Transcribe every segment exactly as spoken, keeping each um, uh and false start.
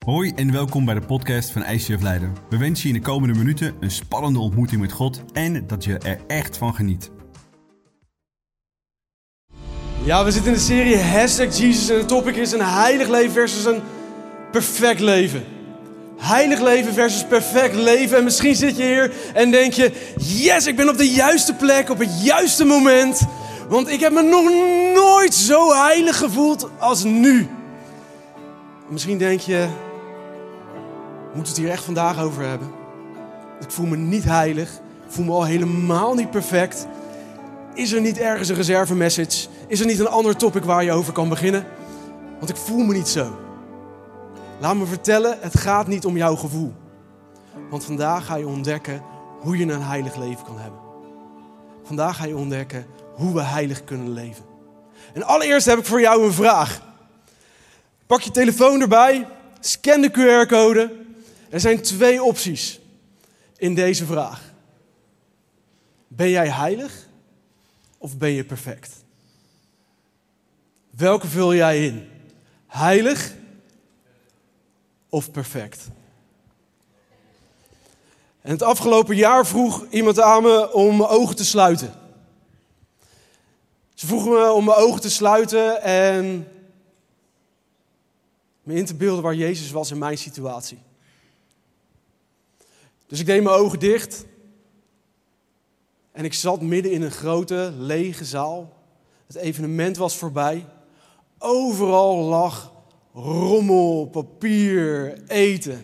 Hoi en welkom bij de podcast van I C F Leiden. We wensen je in de komende minuten een spannende ontmoeting met God en dat je er echt van geniet. Ja, we zitten in de serie Hashtag Jesus en de topic is een heilig leven versus een perfect leven. Heilig leven versus perfect leven. En misschien zit je hier en denk je, yes, ik ben op de juiste plek, op het juiste moment. Want ik heb me nog nooit zo heilig gevoeld als nu. Misschien denk je, moeten we het hier echt vandaag over hebben? Ik voel me niet heilig, ik voel me al helemaal niet perfect. Is er niet ergens een reserve message? Is er niet een ander topic waar je over kan beginnen? Want ik voel me niet zo. Laat me vertellen, het gaat niet om jouw gevoel. Want vandaag ga je ontdekken hoe je een heilig leven kan hebben. Vandaag ga je ontdekken hoe we heilig kunnen leven. En allereerst heb ik voor jou een vraag. Pak je telefoon erbij, scan de Q R-code. Er zijn twee opties in deze vraag. Ben jij heilig of ben je perfect? Welke vul jij in? Heilig of perfect? En het afgelopen jaar vroeg iemand aan me om mijn ogen te sluiten. Ze vroegen me om mijn ogen te sluiten en me in te beelden waar Jezus was in mijn situatie. Dus ik deed mijn ogen dicht en ik zat midden in een grote, lege zaal. Het evenement was voorbij. Overal lag rommel, papier, eten.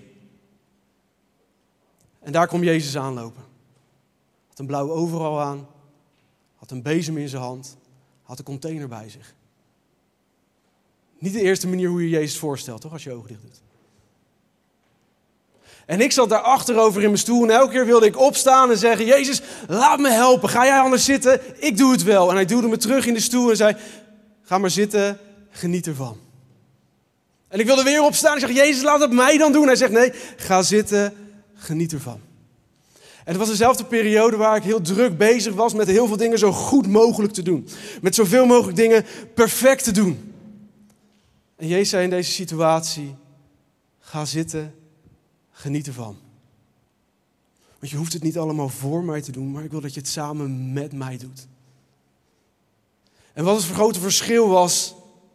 En daar kwam Jezus aanlopen. Had een blauwe overal aan, had een bezem in zijn hand, had een container bij zich. Niet de eerste manier hoe je Jezus voorstelt, toch, als je ogen dicht doet. En ik zat daar achterover in mijn stoel en elke keer wilde ik opstaan en zeggen, Jezus, laat me helpen. Ga jij anders zitten? Ik doe het wel. En hij duwde me terug in de stoel en zei, ga maar zitten, geniet ervan. En ik wilde weer opstaan en ik zeg, Jezus, laat het mij dan doen. Hij zegt, nee, ga zitten, geniet ervan. En het was dezelfde periode waar ik heel druk bezig was met heel veel dingen zo goed mogelijk te doen. Met zoveel mogelijk dingen perfect te doen. En Jezus zei in deze situatie, ga zitten, geniet ervan. Want je hoeft het niet allemaal voor mij te doen, maar ik wil dat je het samen met mij doet. En wat het grote verschil was,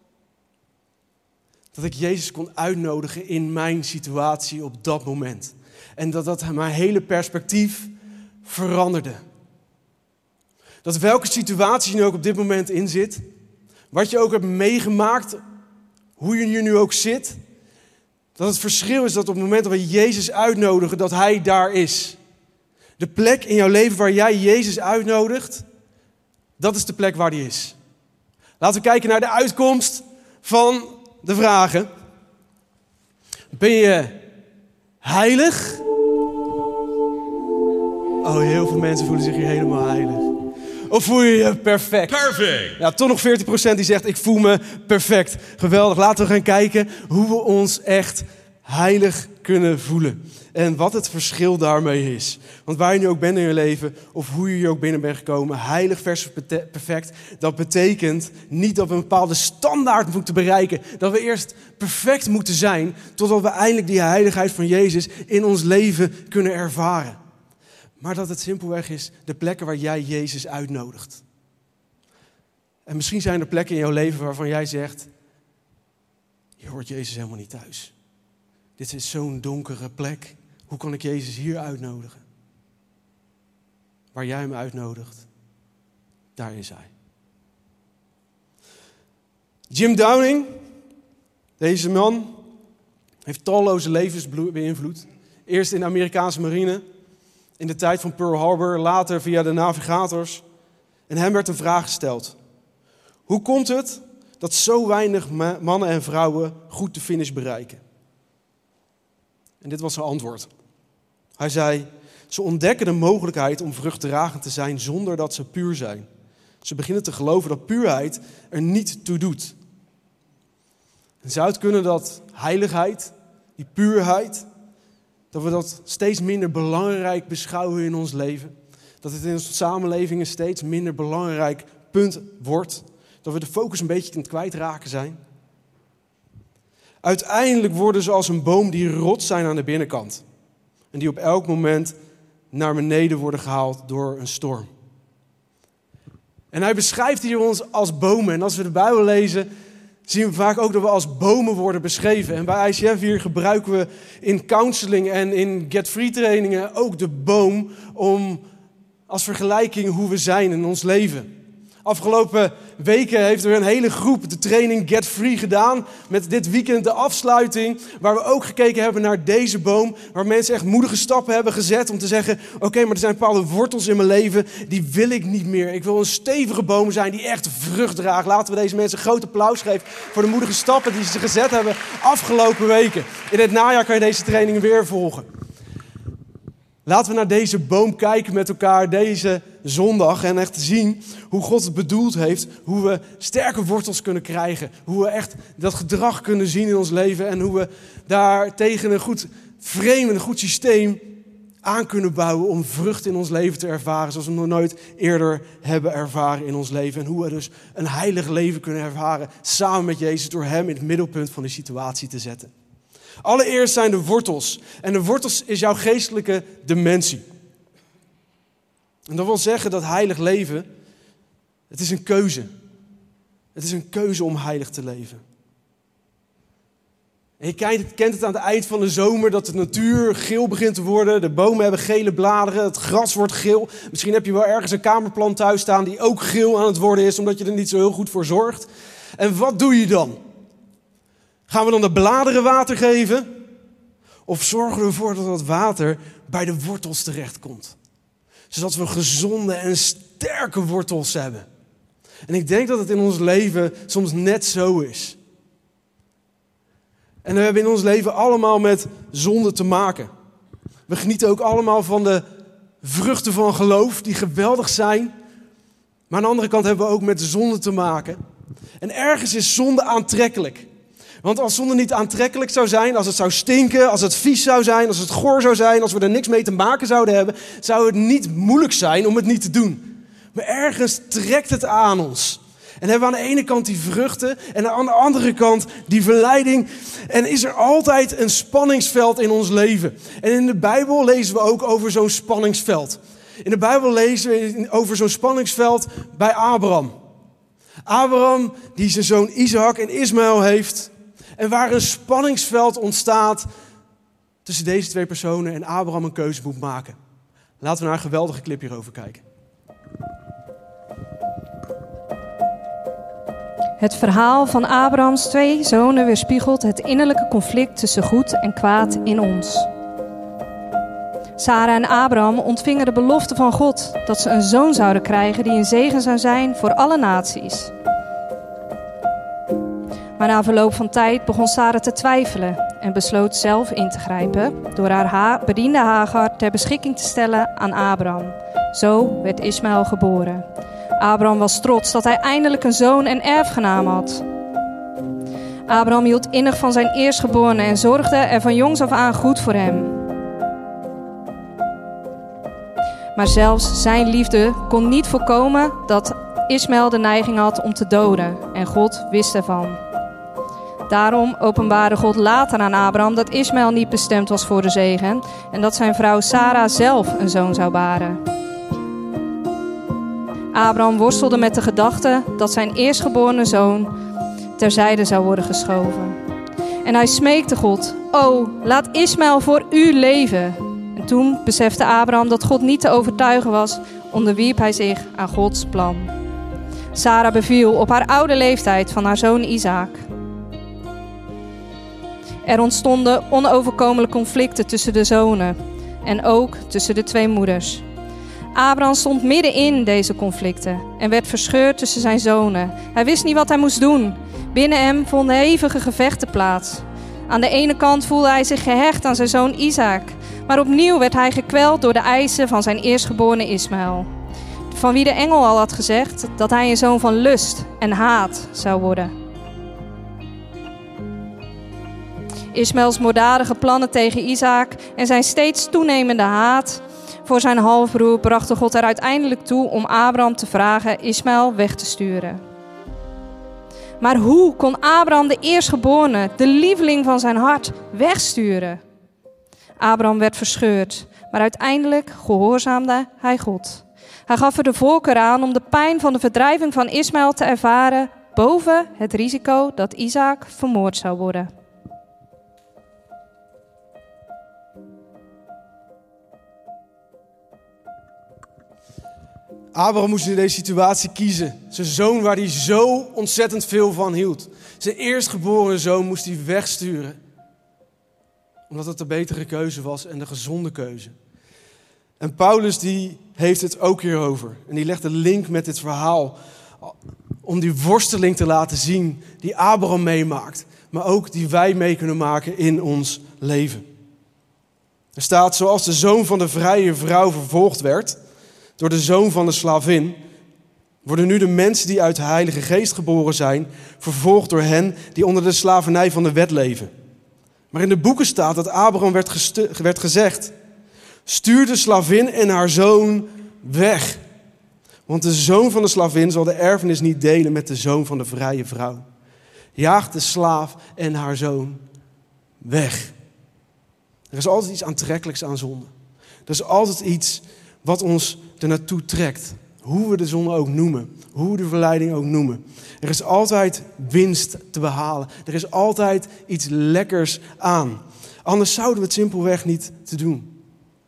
dat ik Jezus kon uitnodigen in mijn situatie op dat moment. En dat dat mijn hele perspectief veranderde. Dat welke situatie je nu ook op dit moment in zit, wat je ook hebt meegemaakt, hoe je hier nu ook zit, dat het verschil is dat op het moment dat we Jezus uitnodigen, dat Hij daar is. De plek in jouw leven waar jij Jezus uitnodigt, dat is de plek waar Hij is. Laten we kijken naar de uitkomst van de vragen. Ben je heilig? Oh, heel veel mensen voelen zich hier helemaal heilig. Of voel je je perfect? Perfect! Ja, toch nog veertien procent die zegt, ik voel me perfect. Geweldig, laten we gaan kijken hoe we ons echt heilig kunnen voelen. En wat het verschil daarmee is. Want waar je nu ook bent in je leven, of hoe je hier ook binnen bent gekomen, heilig versus perfect, dat betekent niet dat we een bepaalde standaard moeten bereiken. Dat we eerst perfect moeten zijn, totdat we eindelijk die heiligheid van Jezus in ons leven kunnen ervaren. Maar dat het simpelweg is de plekken waar jij Jezus uitnodigt. En misschien zijn er plekken in jouw leven waarvan jij zegt, je hoort Jezus helemaal niet thuis. Dit is zo'n donkere plek. Hoe kan ik Jezus hier uitnodigen? Waar jij hem uitnodigt, daar is hij. Jim Downing, deze man, heeft talloze levens beïnvloed. Eerst in de Amerikaanse marine, in de tijd van Pearl Harbor, later via de navigators. En hem werd een vraag gesteld. Hoe komt het dat zo weinig mannen en vrouwen goed de finish bereiken? En dit was zijn antwoord. Hij zei, ze ontdekken de mogelijkheid om vruchtdragend te zijn zonder dat ze puur zijn. Ze beginnen te geloven dat puurheid er niet toe doet. En zou het kunnen dat heiligheid, die puurheid, dat we dat steeds minder belangrijk beschouwen in ons leven? Dat het in onze samenleving een steeds minder belangrijk punt wordt? Dat we de focus een beetje aan het kwijtraken zijn? Uiteindelijk worden ze als een boom die rot zijn aan de binnenkant. En die op elk moment naar beneden worden gehaald door een storm. En hij beschrijft hier ons als bomen. En als we de Bijbel lezen, zien we vaak ook dat we als bomen worden beschreven. En bij I C F hier gebruiken we in counseling en in Get Free trainingen ook de boom om als vergelijking hoe we zijn in ons leven. Afgelopen weken heeft er een hele groep de training Get Free gedaan. Met dit weekend de afsluiting. Waar we ook gekeken hebben naar deze boom. Waar mensen echt moedige stappen hebben gezet om te zeggen: oké, okay, maar er zijn bepaalde wortels in mijn leven. Die wil ik niet meer. Ik wil een stevige boom zijn die echt vrucht draagt. Laten we deze mensen een groot applaus geven voor de moedige stappen die ze gezet hebben afgelopen weken. In het najaar kan je deze training weer volgen. Laten we naar deze boom kijken met elkaar deze zondag en echt zien hoe God het bedoeld heeft. Hoe we sterke wortels kunnen krijgen. Hoe we echt dat gedrag kunnen zien in ons leven. En hoe we daar tegen een goed frame, een goed systeem aan kunnen bouwen om vrucht in ons leven te ervaren. Zoals we nog nooit eerder hebben ervaren in ons leven. En hoe we dus een heilig leven kunnen ervaren samen met Jezus door hem in het middelpunt van de situatie te zetten. Allereerst zijn de wortels. En de wortels is jouw geestelijke dimensie. En dat wil zeggen dat heilig leven, het is een keuze. Het is een keuze om heilig te leven. En je kent het aan het eind van de zomer dat de natuur geel begint te worden. De bomen hebben gele bladeren, het gras wordt geel. Misschien heb je wel ergens een kamerplant thuis staan die ook geel aan het worden is, omdat je er niet zo heel goed voor zorgt. En wat doe je dan? Gaan we dan de bladeren water geven? Of zorgen we ervoor dat dat water bij de wortels terechtkomt? Zodat we gezonde en sterke wortels hebben. En ik denk dat het in ons leven soms net zo is. En we hebben in ons leven allemaal met zonde te maken. We genieten ook allemaal van de vruchten van geloof die geweldig zijn. Maar aan de andere kant hebben we ook met zonde te maken. En ergens is zonde aantrekkelijk. Want als zonde niet aantrekkelijk zou zijn, als het zou stinken, als het vies zou zijn, als het goor zou zijn, als we er niks mee te maken zouden hebben, zou het niet moeilijk zijn om het niet te doen. Maar ergens trekt het aan ons. En hebben we aan de ene kant die vruchten en aan de andere kant die verleiding. En is er altijd een spanningsveld in ons leven. En in de Bijbel lezen we ook over zo'n spanningsveld. In de Bijbel lezen we over zo'n spanningsveld bij Abraham. Abraham die zijn zoon Isaac en Ismaël heeft. En waar een spanningsveld ontstaat tussen deze twee personen en Abraham een keuze moet maken. Laten we naar een geweldige clip hierover kijken. Het verhaal van Abrahams twee zonen weerspiegelt het innerlijke conflict tussen goed en kwaad in ons. Sara en Abraham ontvingen de belofte van God dat ze een zoon zouden krijgen die een zegen zou zijn voor alle naties. Maar na verloop van tijd begon Sara te twijfelen en besloot zelf in te grijpen door haar ha- bediende Hagar ter beschikking te stellen aan Abraham. Zo werd Ismaël geboren. Abraham was trots dat hij eindelijk een zoon en erfgenaam had. Abraham hield innig van zijn eerstgeborene en zorgde er van jongs af aan goed voor hem. Maar zelfs zijn liefde kon niet voorkomen dat Ismaël de neiging had om te doden en God wist ervan. Daarom openbaarde God later aan Abraham dat Ismaël niet bestemd was voor de zegen en dat zijn vrouw Sara zelf een zoon zou baren. Abraham worstelde met de gedachte dat zijn eerstgeborene zoon terzijde zou worden geschoven. En hij smeekte God: "O, laat Ismaël voor u leven." En toen besefte Abraham dat God niet te overtuigen was, onderwierp hij zich aan Gods plan. Sara beviel op haar oude leeftijd van haar zoon Isaac. Er ontstonden onoverkomelijke conflicten tussen de zonen en ook tussen de twee moeders. Abraham stond midden in deze conflicten en werd verscheurd tussen zijn zonen. Hij wist niet wat hij moest doen. Binnen hem vonden hevige gevechten plaats. Aan de ene kant voelde hij zich gehecht aan zijn zoon Isaac, maar opnieuw werd hij gekweld door de eisen van zijn eerstgeborene Ismaël, van wie de engel al had gezegd dat hij een zoon van lust en haat zou worden. Ismaëls moorddadige plannen tegen Isaac en zijn steeds toenemende haat voor zijn halfbroer brachten God er uiteindelijk toe om Abraham te vragen Ismaël weg te sturen. Maar hoe kon Abraham de eerstgeborene, de lieveling van zijn hart, wegsturen? Abraham werd verscheurd, maar uiteindelijk gehoorzaamde hij God. Hij gaf er de voorkeur aan om de pijn van de verdrijving van Ismaël te ervaren boven het risico dat Isaac vermoord zou worden. Abraham moest in deze situatie kiezen. Zijn zoon waar hij zo ontzettend veel van hield. Zijn eerstgeboren zoon moest hij wegsturen. Omdat het de betere keuze was en de gezonde keuze. En Paulus die heeft het ook hierover. En die legt de link met dit verhaal. Om die worsteling te laten zien die Abraham meemaakt. Maar ook die wij mee kunnen maken in ons leven. Er staat, zoals de zoon van de vrije vrouw vervolgd werd door de zoon van de slavin, worden nu de mensen die uit de Heilige Geest geboren zijn vervolgd door hen die onder de slavernij van de wet leven. Maar in de boeken staat dat Abraham werd, gestu- werd gezegd: stuur de slavin en haar zoon weg. Want de zoon van de slavin zal de erfenis niet delen met de zoon van de vrije vrouw. Jaag de slaaf en haar zoon weg. Er is altijd iets aantrekkelijks aan zonde. Er is altijd iets wat ons er naartoe trekt. Hoe we de zonde ook noemen. Hoe we de verleiding ook noemen. Er is altijd winst te behalen. Er is altijd iets lekkers aan. Anders zouden we het simpelweg niet te doen.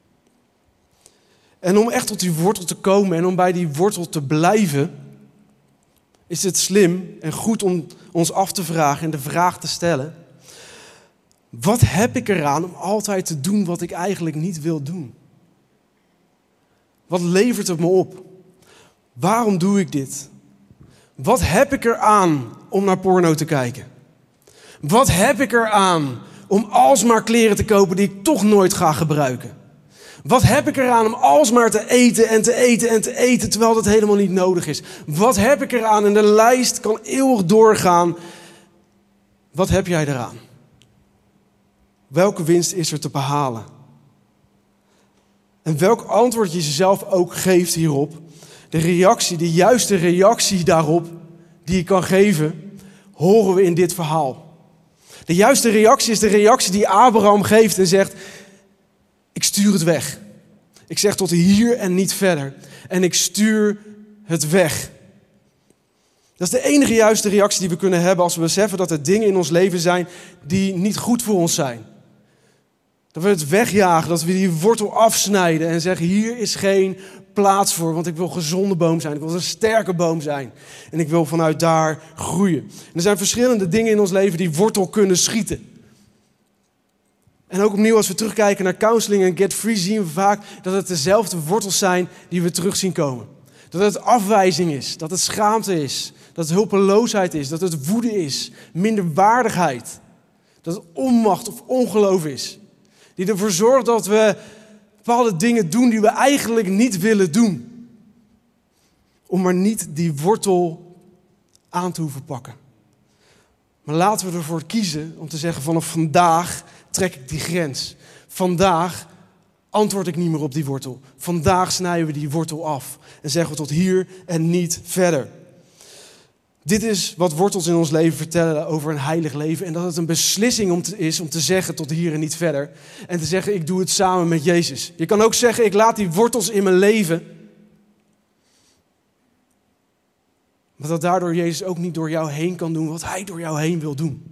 En om echt tot die wortel te komen en om bij die wortel te blijven, is het slim en goed om ons af te vragen en de vraag te stellen: wat heb ik eraan om altijd te doen wat ik eigenlijk niet wil doen? Wat levert het me op? Waarom doe ik dit? Wat heb ik eraan om naar porno te kijken? Wat heb ik eraan om alsmaar kleren te kopen die ik toch nooit ga gebruiken? Wat heb ik eraan om alsmaar te eten en te eten en te eten terwijl dat helemaal niet nodig is? Wat heb ik eraan? En de lijst kan eeuwig doorgaan. Wat heb jij eraan? Welke winst is er te behalen? En welk antwoord je jezelf ook geeft hierop, de reactie, de juiste reactie daarop die je kan geven, horen we in dit verhaal. De juiste reactie is de reactie die Abraham geeft en zegt: ik stuur het weg. Ik zeg tot hier en niet verder. En ik stuur het weg. Dat is de enige juiste reactie die we kunnen hebben als we beseffen dat er dingen in ons leven zijn die niet goed voor ons zijn. Dat we het wegjagen, dat we die wortel afsnijden en zeggen: hier is geen plaats voor, want ik wil een gezonde boom zijn. Ik wil een sterke boom zijn. En ik wil vanuit daar groeien. En er zijn verschillende dingen in ons leven die wortel kunnen schieten. En ook opnieuw, als we terugkijken naar counseling en Get Free, zien we vaak dat het dezelfde wortels zijn die we terug zien komen. Dat het afwijzing is, dat het schaamte is, dat het hulpeloosheid is, dat het woede is, minderwaardigheid. Dat het onmacht of ongeloof is. Die ervoor zorgt dat we bepaalde dingen doen die we eigenlijk niet willen doen. Om maar niet die wortel aan te hoeven pakken. Maar laten we ervoor kiezen om te zeggen: vanaf vandaag trek ik die grens. Vandaag antwoord ik niet meer op die wortel. Vandaag snijden we die wortel af. En zeggen we tot hier en niet verder. Dit is wat wortels in ons leven vertellen over een heilig leven. En dat het een beslissing om te, is om te zeggen tot hier en niet verder. En te zeggen: ik doe het samen met Jezus. Je kan ook zeggen: ik laat die wortels in mijn leven. Maar dat daardoor Jezus ook niet door jou heen kan doen wat hij door jou heen wil doen.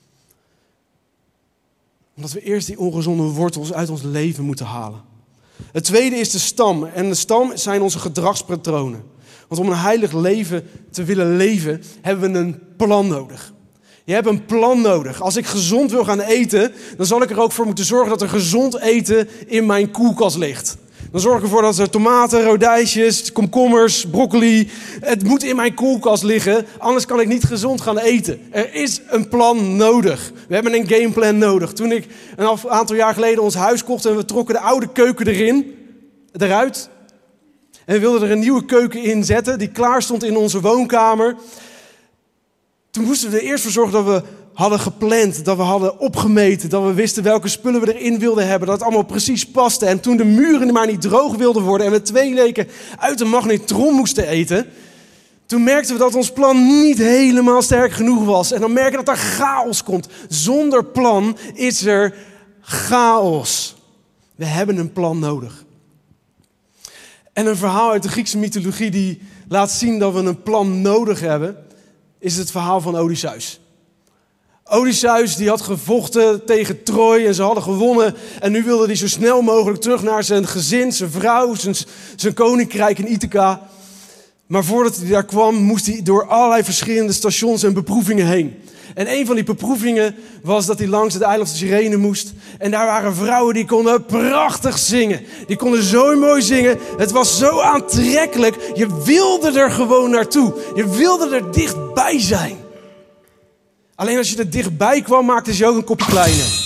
Omdat we eerst die ongezonde wortels uit ons leven moeten halen. Het tweede is de stam. En de stam zijn onze gedragspatronen. Want om een heilig leven te willen leven, hebben we een plan nodig. Je hebt een plan nodig. Als ik gezond wil gaan eten, dan zal ik er ook voor moeten zorgen dat er gezond eten in mijn koelkast ligt. Dan zorg ik ervoor dat er tomaten, rodijsjes, komkommers, broccoli, het moet in mijn koelkast liggen. Anders kan ik niet gezond gaan eten. Er is een plan nodig. We hebben een gameplan nodig. Toen ik een aantal jaar geleden ons huis kocht en we trokken de oude keuken erin, eruit. En we wilden er een nieuwe keuken in zetten die klaar stond in onze woonkamer. Toen moesten we er eerst voor zorgen dat we hadden gepland, dat we hadden opgemeten, dat we wisten welke spullen we erin wilden hebben, dat het allemaal precies paste. En toen de muren maar niet droog wilden worden en we twee weken uit de magnetron moesten eten, Toen merkten we dat ons plan niet helemaal sterk genoeg was. En dan merken we dat er chaos komt. Zonder plan is er chaos. We hebben een plan nodig. En een verhaal uit de Griekse mythologie die laat zien dat we een plan nodig hebben, is het verhaal van Odysseus. Odysseus die had gevochten tegen Troje en ze hadden gewonnen. En nu wilde hij zo snel mogelijk terug naar zijn gezin, zijn vrouw, zijn, zijn koninkrijk in Ithaca. Maar voordat hij daar kwam, moest hij door allerlei verschillende stations en beproevingen heen. En een van die beproevingen was dat hij langs het eiland Cyrene moest. En daar waren vrouwen die konden prachtig zingen. Die konden zo mooi zingen. Het was zo aantrekkelijk. Je wilde er gewoon naartoe. Je wilde er dichtbij zijn. Alleen als je er dichtbij kwam, maakte ze ook een kopje kleiner.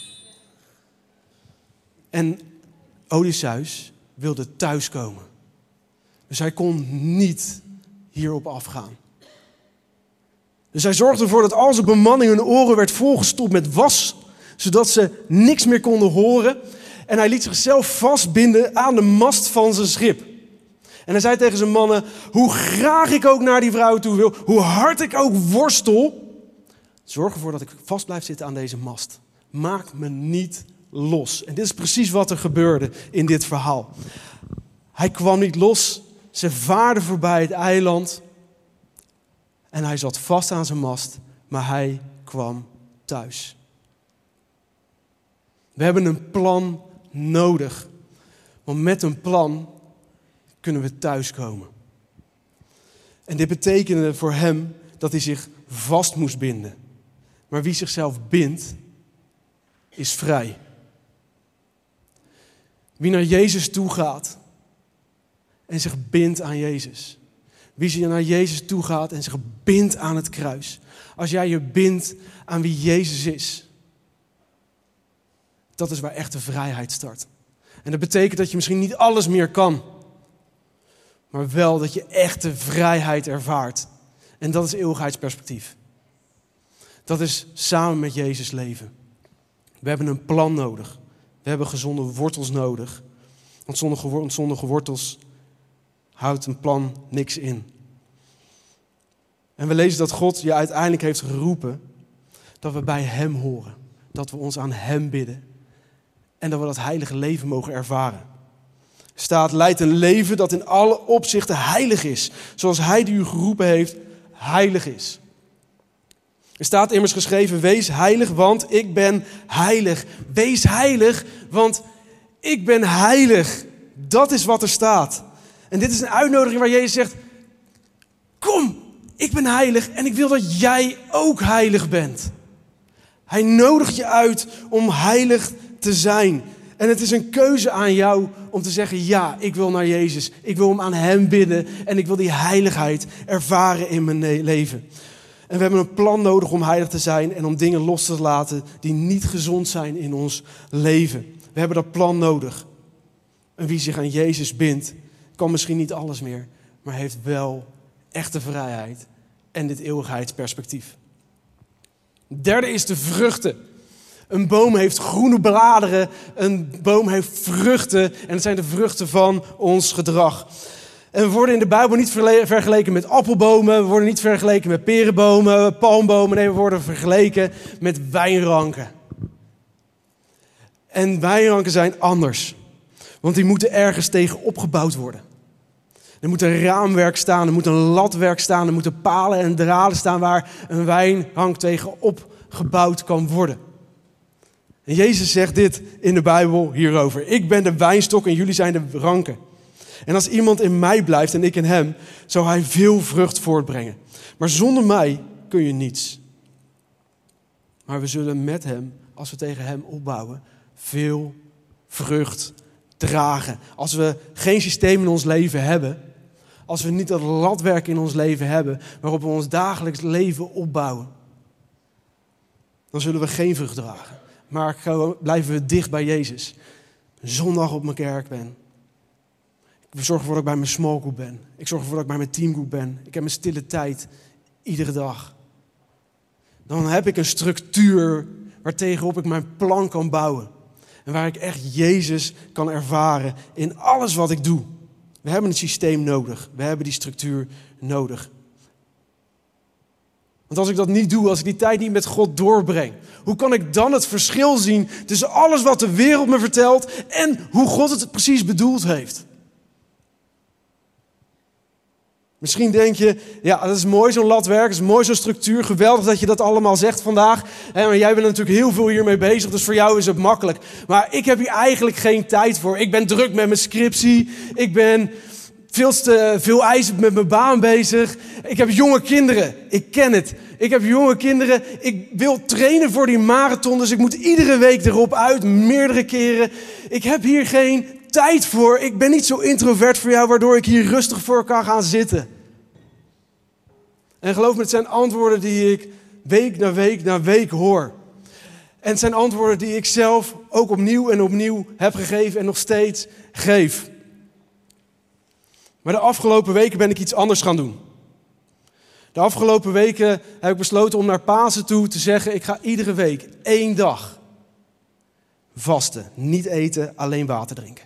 En Odysseus wilde thuiskomen. Dus hij kon niet hierop afgaan. Dus hij zorgde ervoor dat al zijn bemanning hun oren werd volgestopt met was, zodat ze niks meer konden horen. En hij liet zichzelf vastbinden aan de mast van zijn schip. En hij zei tegen zijn mannen, hoe graag ik ook naar die vrouw toe wil, hoe hard ik ook worstel, zorg ervoor dat ik vast blijf zitten aan deze mast. Maak me niet los. En dit is precies wat er gebeurde in dit verhaal. Hij kwam niet los. Ze vaarden voorbij het eiland. En hij zat vast aan zijn mast. Maar hij kwam thuis. We hebben een plan nodig. Want met een plan kunnen we thuiskomen. En dit betekende voor hem dat hij zich vast moest binden. Maar wie zichzelf bindt, is vrij. Wie naar Jezus toe gaat en zich bindt aan Jezus. Wie naar Jezus toe gaat en zich bindt aan het kruis. Als jij je bindt aan wie Jezus is. Dat is waar echte vrijheid start. En dat betekent dat je misschien niet alles meer kan. Maar wel dat je echte vrijheid ervaart. En dat is eeuwigheidsperspectief. Dat is samen met Jezus leven. We hebben een plan nodig. We hebben gezonde wortels nodig. Want zonder zondige wortels houdt een plan niks in. En we lezen dat God je uiteindelijk heeft geroepen dat we bij Hem horen. Dat we ons aan Hem bidden. En dat we dat heilige leven mogen ervaren. Staat, leidt een leven dat in alle opzichten heilig is. Zoals Hij die u geroepen heeft, heilig is. Er staat immers geschreven, wees heilig, want ik ben heilig. Wees heilig, want ik ben heilig. Dat is wat er staat. En dit is een uitnodiging waar Jezus zegt, kom, ik ben heilig en ik wil dat jij ook heilig bent. Hij nodigt je uit om heilig te zijn. En het is een keuze aan jou om te zeggen, ja, ik wil naar Jezus. Ik wil hem aan Hem bidden en ik wil die heiligheid ervaren in mijn leven. En we hebben een plan nodig om heilig te zijn en om dingen los te laten die niet gezond zijn in ons leven. We hebben dat plan nodig. En wie zich aan Jezus bindt, kan misschien niet alles meer, maar heeft wel echte vrijheid en dit eeuwigheidsperspectief. Derde is de vruchten. Een boom heeft groene bladeren, een boom heeft vruchten en het zijn de vruchten van ons gedrag. En we worden in de Bijbel niet vergeleken met appelbomen, we worden niet vergeleken met perenbomen, palmbomen, nee, we worden vergeleken met wijnranken. En wijnranken zijn anders, want die moeten ergens tegen opgebouwd worden. Er moet een raamwerk staan, er moet een latwerk staan, er moeten palen en draden staan waar een wijnrank tegen opgebouwd kan worden. En Jezus zegt dit in de Bijbel hierover. Ik ben de wijnstok en jullie zijn de ranken. En als iemand in mij blijft en ik in hem, zal hij veel vrucht voortbrengen. Maar zonder mij kun je niets. Maar we zullen met hem, als we tegen hem opbouwen, veel vrucht dragen. Als we geen systeem in ons leven hebben, als we niet dat latwerk in ons leven hebben, waarop we ons dagelijks leven opbouwen, dan zullen we geen vrucht dragen. Maar blijven we dicht bij Jezus. Zondag op mijn kerk ben. Ik zorg ervoor dat ik bij mijn small group ben. Ik zorg ervoor dat ik bij mijn teamgroep ben. Ik heb mijn stille tijd. Iedere dag. Dan heb ik een structuur waartegenop ik mijn plan kan bouwen. En waar ik echt Jezus kan ervaren in alles wat ik doe. We hebben een systeem nodig. We hebben die structuur nodig. Want als ik dat niet doe, als ik die tijd niet met God doorbreng, hoe kan ik dan het verschil zien tussen alles wat de wereld me vertelt en hoe God het precies bedoeld heeft? Misschien denk je, ja, dat is mooi zo'n latwerk, dat is mooi zo'n structuur, geweldig dat je dat allemaal zegt vandaag. Maar jij bent natuurlijk heel veel hiermee bezig, dus voor jou is het makkelijk. Maar ik heb hier eigenlijk geen tijd voor. Ik ben druk met mijn scriptie, ik ben veel te veel eisend met mijn baan bezig. Ik heb jonge kinderen, ik ken het. Ik heb jonge kinderen, ik wil trainen voor die marathon, dus ik moet iedere week erop uit, meerdere keren. Ik heb hier geen tijd voor. Ik ben niet zo introvert voor jou, waardoor ik hier rustig voor kan gaan zitten. En geloof me, het zijn antwoorden die ik week na week na week hoor. En het zijn antwoorden die ik zelf ook opnieuw en opnieuw heb gegeven en nog steeds geef. Maar de afgelopen weken ben ik iets anders gaan doen. De afgelopen weken heb ik besloten om naar Pasen toe te zeggen, ik ga iedere week één dag vasten. Niet eten, alleen water drinken.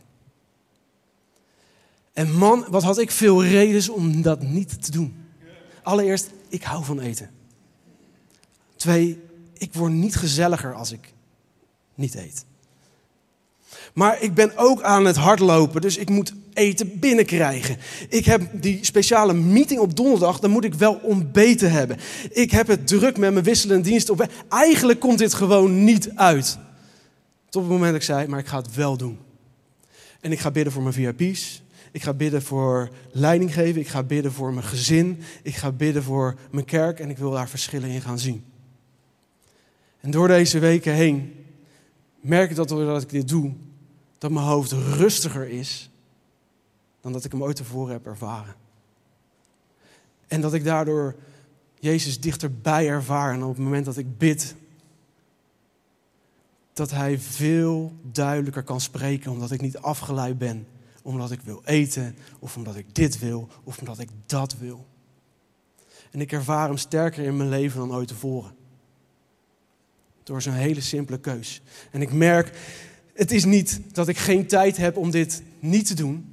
En man, wat had ik veel redenen om dat niet te doen. Allereerst, ik hou van eten. Twee, ik word niet gezelliger als ik niet eet. Maar ik ben ook aan het hardlopen, dus ik moet eten binnenkrijgen. Ik heb die speciale meeting op donderdag, dan moet ik wel ontbeten hebben. Ik heb het druk met mijn wisselende diensten op. Eigenlijk komt dit gewoon niet uit. Tot het moment dat ik zei, maar ik ga het wel doen. En ik ga bidden voor mijn V I P's. Ik ga bidden voor leiding geven. Ik ga bidden voor mijn gezin. Ik ga bidden voor mijn kerk. En ik wil daar verschillen in gaan zien. En door deze weken heen merk ik dat doordat ik dit doe, dat mijn hoofd rustiger is dan dat ik hem ooit tevoren heb ervaren. En dat ik daardoor Jezus dichterbij ervaar. En op het moment dat ik bid, dat hij veel duidelijker kan spreken, omdat ik niet afgeleid ben. Omdat ik wil eten, of omdat ik dit wil, of omdat ik dat wil. En ik ervaar hem sterker in mijn leven dan ooit tevoren. Door zo'n hele simpele keus. En ik merk, het is niet dat ik geen tijd heb om dit niet te doen.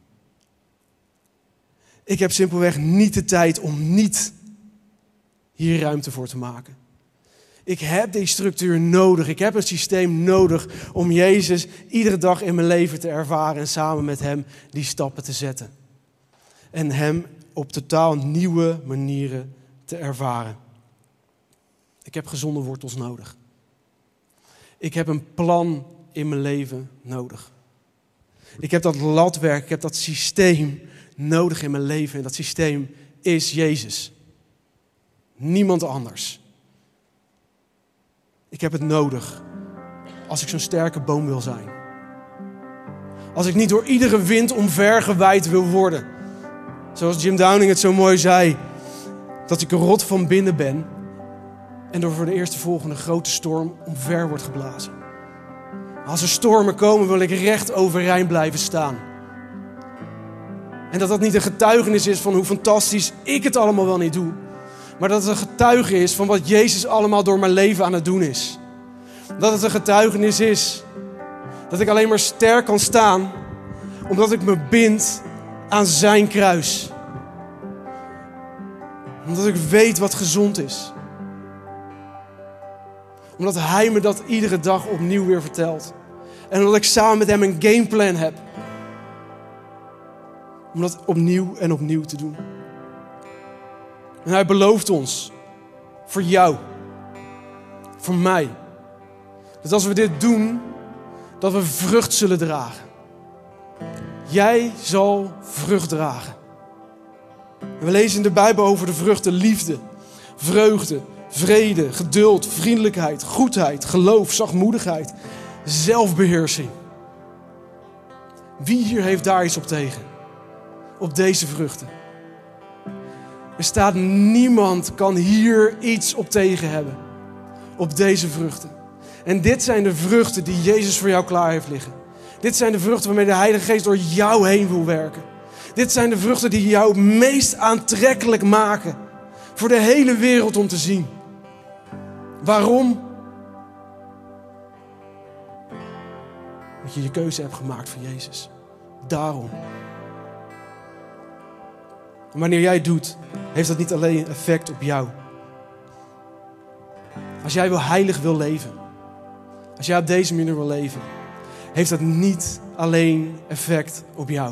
Ik heb simpelweg niet de tijd om niet hier ruimte voor te maken. Ik heb die structuur nodig. Ik heb een systeem nodig om Jezus iedere dag in mijn leven te ervaren en samen met hem die stappen te zetten. En hem op totaal nieuwe manieren te ervaren. Ik heb gezonde wortels nodig. Ik heb een plan in mijn leven nodig. Ik heb dat latwerk, ik heb dat systeem nodig in mijn leven. En dat systeem is Jezus. Niemand anders. Ik heb het nodig als ik zo'n sterke boom wil zijn. Als ik niet door iedere wind omvergewaaid wil worden. Zoals Jim Downing het zo mooi zei. Dat ik rot van binnen ben. En door voor de eerste volgende grote storm omver wordt geblazen. Als er stormen komen wil ik recht overeind blijven staan. En dat dat niet een getuigenis is van hoe fantastisch ik het allemaal wel niet doe. Maar dat het een getuige is van wat Jezus allemaal door mijn leven aan het doen is. Dat het een getuigenis is dat ik alleen maar sterk kan staan omdat ik me bind aan zijn kruis. Omdat ik weet wat gezond is. Omdat hij me dat iedere dag opnieuw weer vertelt. En omdat ik samen met hem een gameplan heb. Om dat opnieuw en opnieuw te doen. En hij belooft ons, voor jou, voor mij, dat als we dit doen, dat we vrucht zullen dragen. Jij zal vrucht dragen. En we lezen in de Bijbel over de vruchten liefde, vreugde, vrede, geduld, vriendelijkheid, goedheid, geloof, zachtmoedigheid, zelfbeheersing. Wie hier heeft daar iets op tegen? Op deze vruchten. Er staat niemand kan hier iets op tegen hebben. Op deze vruchten. En dit zijn de vruchten die Jezus voor jou klaar heeft liggen. Dit zijn de vruchten waarmee de Heilige Geest door jou heen wil werken. Dit zijn de vruchten die jou het meest aantrekkelijk maken. Voor de hele wereld om te zien. Waarom? Omdat je je keuze hebt gemaakt voor Jezus. Daarom. En wanneer jij het doet, heeft dat niet alleen effect op jou. Als jij wil heilig wil leven, als jij op deze manier wil leven, heeft dat niet alleen effect op jou.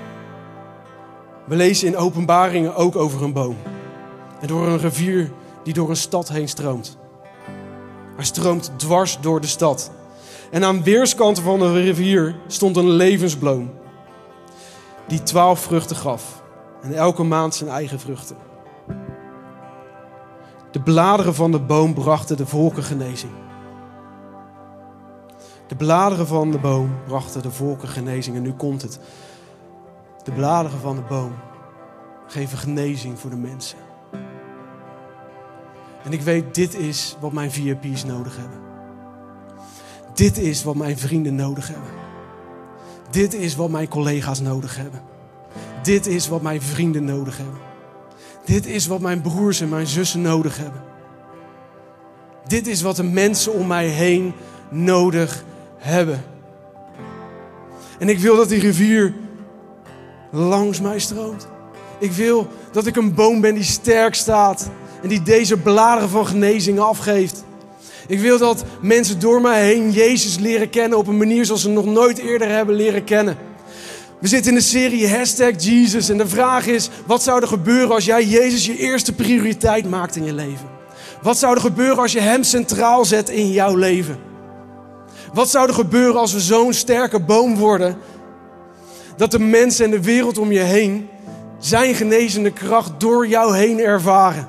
We lezen in Openbaringen ook over een boom. En door een rivier die door een stad heen stroomt. Hij stroomt dwars door de stad. En aan weerskanten van de rivier stond een levensboom. Die twaalf vruchten gaf. En elke maand zijn eigen vruchten. De bladeren van de boom brachten de volken genezing. De bladeren van de boom brachten de volken genezing. En nu komt het. De bladeren van de boom geven genezing voor de mensen. En ik weet, dit is wat mijn V I P's nodig hebben. Dit is wat mijn vrienden nodig hebben. Dit is wat mijn collega's nodig hebben. Dit is wat mijn vrienden nodig hebben. Dit is wat mijn broers en mijn zussen nodig hebben. Dit is wat de mensen om mij heen nodig hebben. En ik wil dat die rivier langs mij stroomt. Ik wil dat ik een boom ben die sterk staat en die deze bladeren van genezing afgeeft. Ik wil dat mensen door mij heen Jezus leren kennen op een manier zoals ze nog nooit eerder hebben leren kennen. We zitten in de serie Hashtag Jesus en de vraag is, wat zou er gebeuren als jij Jezus je eerste prioriteit maakt in je leven? Wat zou er gebeuren als je hem centraal zet in jouw leven? Wat zou er gebeuren als we zo'n sterke boom worden, dat de mensen en de wereld om je heen zijn genezende kracht door jou heen ervaren?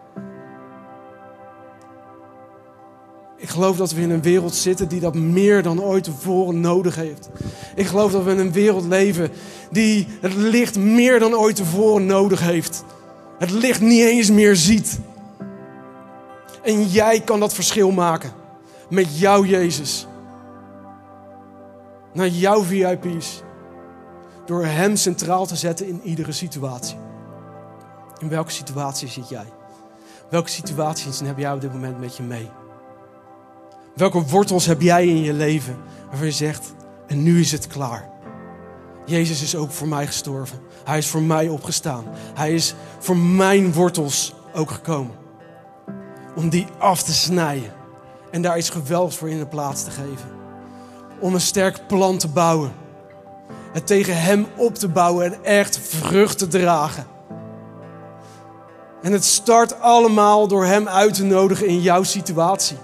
Ik geloof dat we in een wereld zitten die dat meer dan ooit tevoren nodig heeft. Ik geloof dat we in een wereld leven die het licht meer dan ooit tevoren nodig heeft. Het licht niet eens meer ziet. En jij kan dat verschil maken met jouw Jezus. Naar jouw V I P's. Door hem centraal te zetten in iedere situatie. In welke situatie zit jij? Welke situaties heb jij op dit moment met je mee? Welke wortels heb jij in je leven waarvan je zegt, en nu is het klaar. Jezus is ook voor mij gestorven. Hij is voor mij opgestaan. Hij is voor mijn wortels ook gekomen. Om die af te snijden. En daar iets geweldigs voor in de plaats te geven. Om een sterk plan te bouwen. Het tegen hem op te bouwen en echt vrucht te dragen. En het start allemaal door hem uit te nodigen in jouw situatie.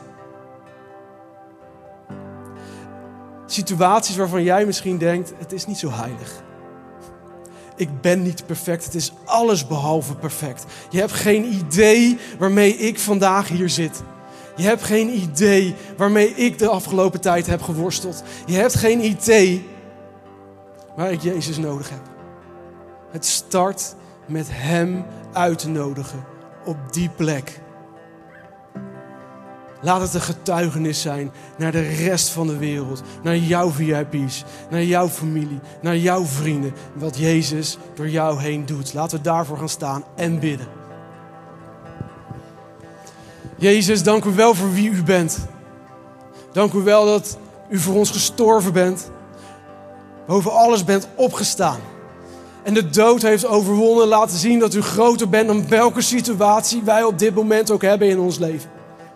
Situaties waarvan jij misschien denkt, het is niet zo heilig. Ik ben niet perfect, het is alles behalve perfect. Je hebt geen idee waarmee ik vandaag hier zit. Je hebt geen idee waarmee ik de afgelopen tijd heb geworsteld. Je hebt geen idee waar ik Jezus nodig heb. Het start met hem uit te nodigen op die plek. Laat het een getuigenis zijn naar de rest van de wereld. Naar jouw V I P's, naar jouw familie, naar jouw vrienden. Wat Jezus door jou heen doet. Laten we daarvoor gaan staan en bidden. Jezus, dank u wel voor wie u bent. Dank u wel dat u voor ons gestorven bent. Boven alles bent opgestaan. En de dood heeft overwonnen, laten zien dat u groter bent dan welke situatie wij op dit moment ook hebben in ons leven.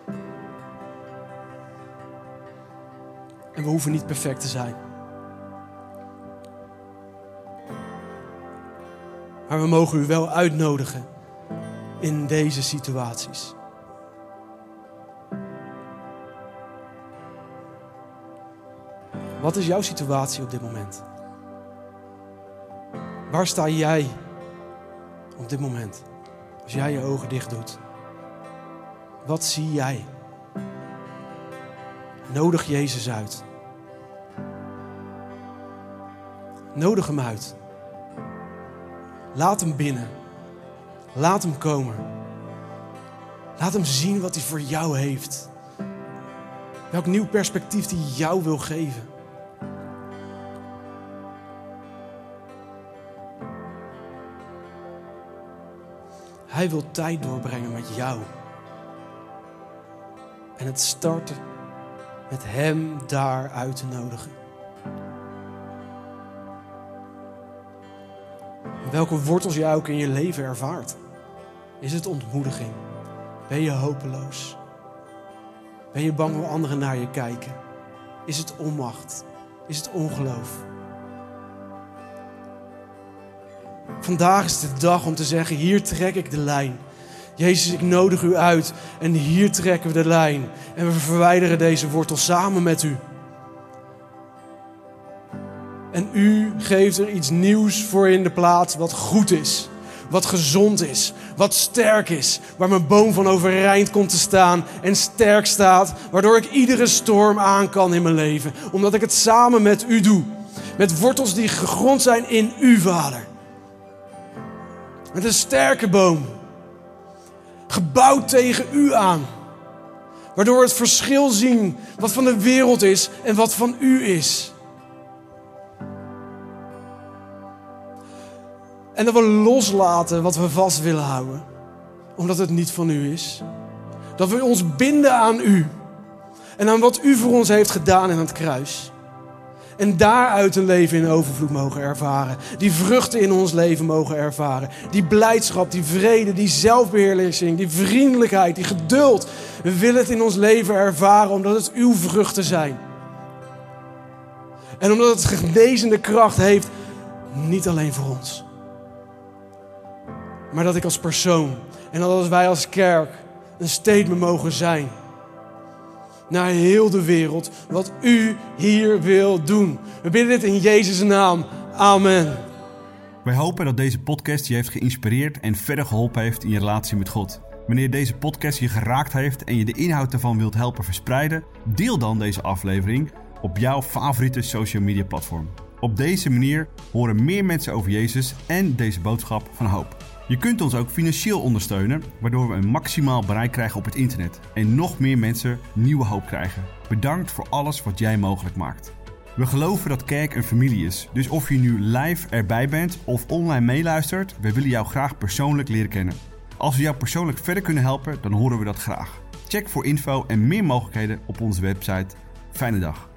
En we hoeven niet perfect te zijn. Maar we mogen u wel uitnodigen in deze situaties. Wat is jouw situatie op dit moment? Waar sta jij op dit moment? Als jij je ogen dicht doet. Wat zie jij? Nodig Jezus uit. Nodig hem uit. Laat hem binnen. Laat hem komen. Laat hem zien wat hij voor jou heeft. Welk nieuw perspectief hij jou wil geven. Hij wil tijd doorbrengen met jou. En het starten met hem daar uit te nodigen. Welke wortels jij ook in je leven ervaart. Is het ontmoediging? Ben je hopeloos? Ben je bang hoe anderen naar je kijken? Is het onmacht? Is het ongeloof? Vandaag is de dag om te zeggen, hier trek ik de lijn. Jezus, ik nodig u uit en hier trekken we de lijn. En we verwijderen deze wortel samen met u. En u geeft er iets nieuws voor in de plaats wat goed is. Wat gezond is. Wat sterk is. Waar mijn boom van overeind komt te staan en sterk staat. Waardoor ik iedere storm aan kan in mijn leven. Omdat ik het samen met u doe. Met wortels die gegrond zijn in u, Vader. Met een sterke boom. Gebouwd tegen u aan. Waardoor we het verschil zien wat van de wereld is en wat van u is. En dat we loslaten wat we vast willen houden. Omdat het niet van u is. Dat we ons binden aan u. En aan wat u voor ons heeft gedaan in het kruis. En daaruit een leven in overvloed mogen ervaren. Die vruchten in ons leven mogen ervaren. Die blijdschap, die vrede, die zelfbeheersing, die vriendelijkheid, die geduld. We willen het in ons leven ervaren omdat het uw vruchten zijn. En omdat het genezende kracht heeft, niet alleen voor ons. Maar dat ik als persoon en dat wij als kerk een statement mogen zijn. Naar heel de wereld, wat u hier wil doen. We bidden dit in Jezus' naam. Amen. Wij hopen dat deze podcast je heeft geïnspireerd en verder geholpen heeft in je relatie met God. Wanneer deze podcast je geraakt heeft en je de inhoud ervan wilt helpen verspreiden, deel dan deze aflevering op jouw favoriete social media platform. Op deze manier horen meer mensen over Jezus en deze boodschap van hoop. Je kunt ons ook financieel ondersteunen, waardoor we een maximaal bereik krijgen op het internet en nog meer mensen nieuwe hoop krijgen. Bedankt voor alles wat jij mogelijk maakt. We geloven dat kerk een familie is, dus of je nu live erbij bent of online meeluistert, we willen jou graag persoonlijk leren kennen. Als we jou persoonlijk verder kunnen helpen, dan horen we dat graag. Check voor info en meer mogelijkheden op onze website. Fijne dag.